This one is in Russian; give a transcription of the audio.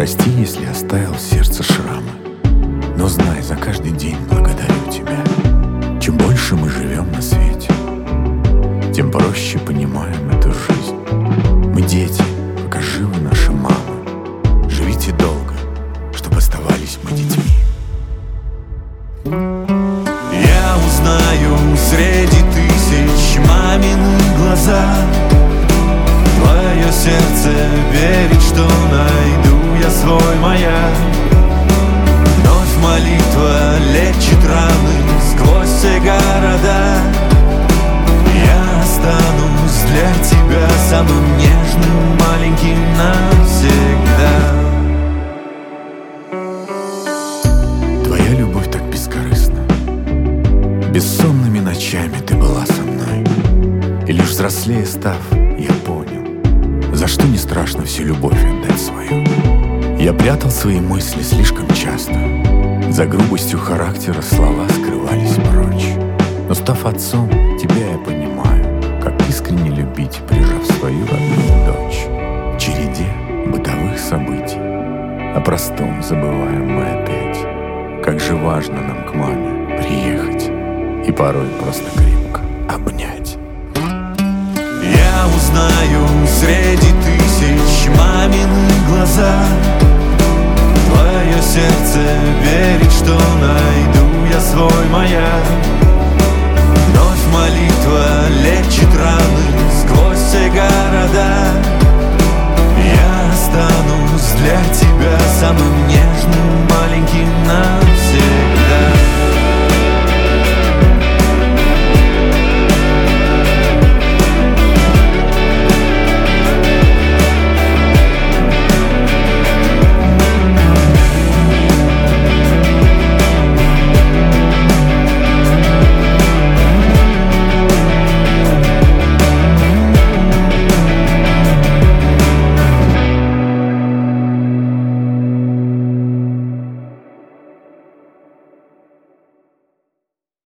Прости, если оставил в сердце шрамы, но знай, за каждый день благодарю тебя. Чем больше мы живем на свете, тем проще понимаем эту жизнь. Мы дети, пока живы наши мамы. Живите долго, чтобы оставались мы детьми. Я узнаю среди тысяч маминых глаза. Твое сердце верит, что найду я свой маяк. Вновь молитва лечит раны сквозь все города. Я останусь для тебя самым нежным маленьким навсегда. Твоя любовь так бескорыстна. Бессонными ночами ты была со мной. И лишь взрослее став, я понял, за что не страшно всю любовь отдать свою. Я прятал свои мысли слишком часто. За грубостью характера слова скрывались прочь. Но став отцом, тебя я понимаю, как искренне любить, прижав свою родную дочь. В череде бытовых событий о простом забываем мы опять. Как же важно нам к маме приехать и порой просто крепко обнять. Я узнаю